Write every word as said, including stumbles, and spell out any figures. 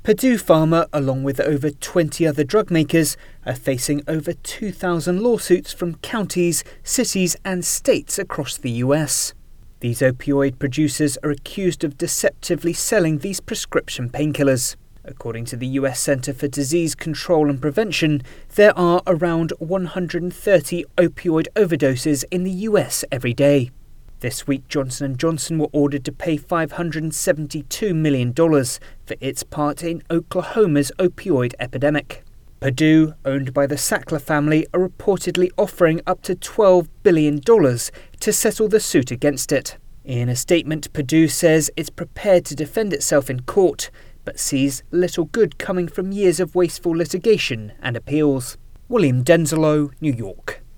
Purdue Pharma, along with over twenty other drug makers, are facing over two thousand lawsuits from counties, cities and states across the U S. These opioid producers are accused of deceptively selling these prescription painkillers. According to the U S Centers for Disease Control and Prevention, there are around one hundred thirty opioid overdoses in the U S every day. This week, Johnson and Johnson were ordered to pay five hundred seventy-two million dollars for its part in Oklahoma's opioid epidemic. Purdue, owned by the Sackler family, are reportedly offering up to twelve billion dollars to settle the suit against it. In a statement, Purdue says it's prepared to defend itself in court, but sees little good coming from years of wasteful litigation and appeals. William Denzelo, New York.